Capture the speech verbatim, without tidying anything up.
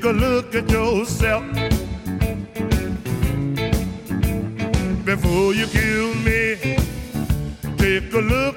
a look at yourself before you kill me. Take a look